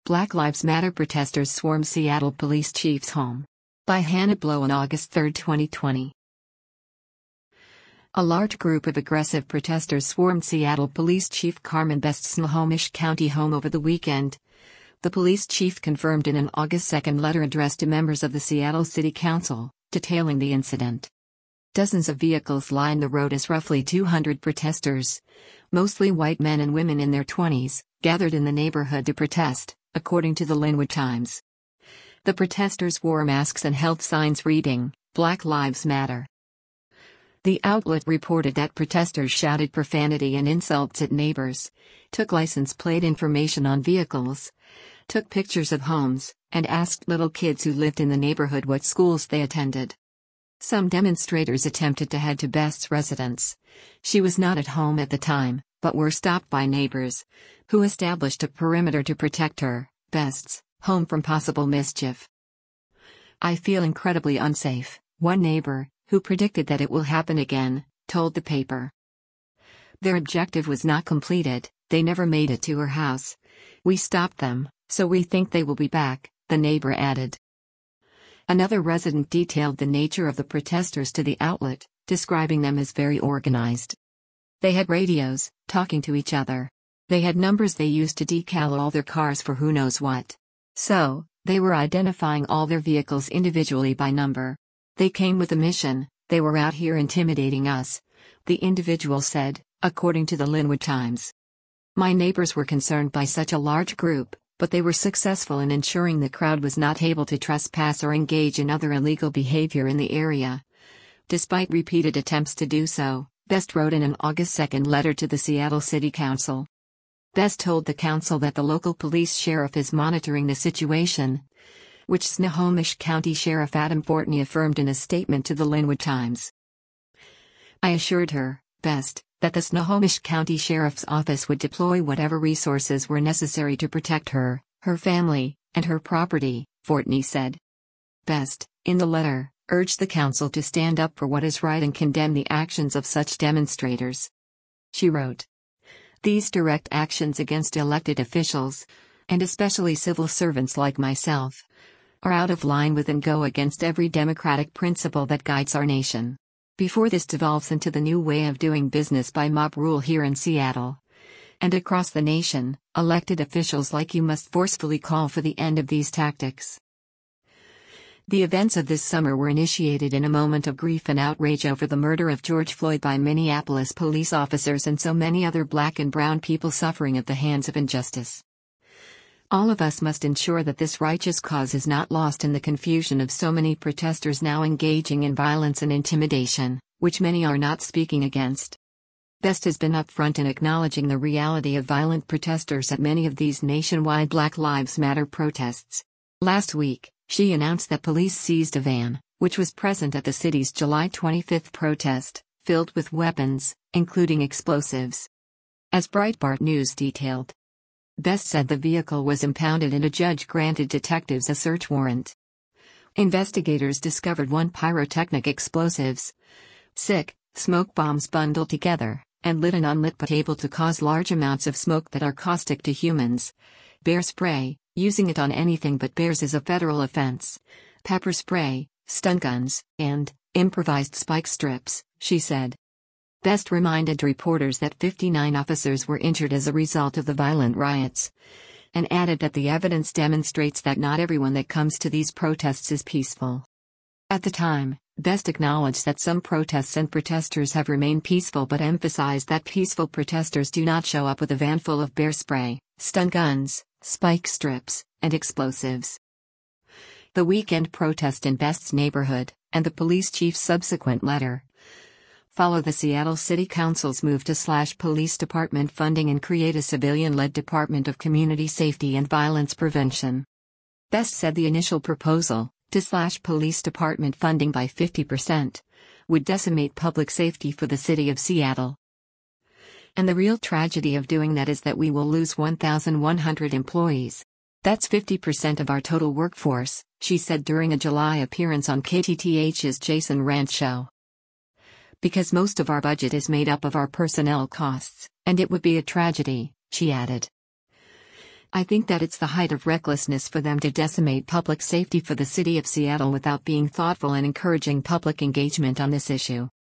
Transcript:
Black Lives Matter protesters swarm Seattle police chief's home. By Hannah Blow on August 3, 2020. A large group of aggressive protesters swarmed Seattle Police Chief Carmen Best's Snohomish County home over the weekend. The police chief confirmed in an August 2 letter addressed to members of the Seattle City Council, detailing the incident. Dozens of vehicles lined the road as roughly 200 protesters, mostly white men and women in their 20s, gathered in the neighborhood to protest, according to the Linwood Times. The protesters wore masks and held signs reading, "Black Lives Matter." The outlet reported that protesters shouted profanity and insults at neighbors, took license plate information on vehicles, took pictures of homes, and asked little kids who lived in the neighborhood what schools they attended. Some demonstrators attempted to head to Best's residence. She was not at home at the time, but were stopped by neighbors, who established a perimeter to protect her, Best's, home from possible mischief. "I feel incredibly unsafe," one neighbor, who predicted that it will happen again, told the paper. Their objective was not completed, they never made it to her house. "We stopped them, so we think they will be back," the neighbor added. Another resident detailed the nature of the protesters to the outlet, describing them as very organized. They had radios, talking to each other. They had numbers they used to decal all their cars for who knows what. So, they were identifying all their vehicles individually by number. "They came with a mission, they were out here intimidating us," the individual said, according to the Linwood Times. "My neighbors were concerned by such a large group, but they were successful in ensuring the crowd was not able to trespass or engage in other illegal behavior in the area." Despite repeated attempts to do so, Best wrote in an August 2 letter to the Seattle City Council. Best told the council that the local police sheriff is monitoring the situation, which Snohomish County Sheriff Adam Fortney affirmed in a statement to the Linwood Times. "I assured her, Best, that the Snohomish County Sheriff's Office would deploy whatever resources were necessary to protect her, her family, and her property," Fortney said. Best, in the letter, urged the council to stand up for what is right and condemn the actions of such demonstrators. She wrote, "These direct actions against elected officials, and especially civil servants like myself, are out of line with and go against every democratic principle that guides our nation. Before this devolves into the new way of doing business by mob rule here in Seattle and across the nation, elected officials like you must forcefully call for the end of these tactics." The events of this summer were initiated in a moment of grief and outrage over the murder of George Floyd by Minneapolis police officers and so many other black and brown people suffering at the hands of injustice. All of us must ensure that this righteous cause is not lost in the confusion of so many protesters now engaging in violence and intimidation, which many are not speaking against. Best has been upfront in acknowledging the reality of violent protesters at many of these nationwide Black Lives Matter protests. Last week, she announced that police seized a van, which was present at the city's July 25 protest, filled with weapons, including explosives. As Breitbart News detailed, Best said the vehicle was impounded and a judge granted detectives a search warrant. Investigators discovered 1 pyrotechnic explosives, smoke bombs bundled together, and lit and unlit but able to cause large amounts of smoke that are caustic to humans. Bear spray, using it on anything but bears is a federal offense. Pepper spray, stun guns, and improvised spike strips, she said. Best reminded reporters that 59 officers were injured as a result of the violent riots, and added that the evidence demonstrates that not everyone that comes to these protests is peaceful. At the time, Best acknowledged that some protests and protesters have remained peaceful but emphasized that peaceful protesters do not show up with a van full of bear spray, stun guns, spike strips, and explosives. The weekend protest in Best's neighborhood, and the police chief's subsequent letter, follow the Seattle City Council's move to slash police department funding and create a civilian-led Department of Community Safety and Violence Prevention. Best said the initial proposal, to slash police department funding by 50%, would decimate public safety for the city of Seattle. "And the real tragedy of doing that is that we will lose 1,100 employees. That's 50% of our total workforce," she said during a July appearance on KTTH's Jason Rand show. "Because most of our budget is made up of our personnel costs, and it would be a tragedy," she added. I think that it's the height of recklessness for them to decimate public safety for the city of Seattle without being thoughtful and encouraging public engagement on this issue.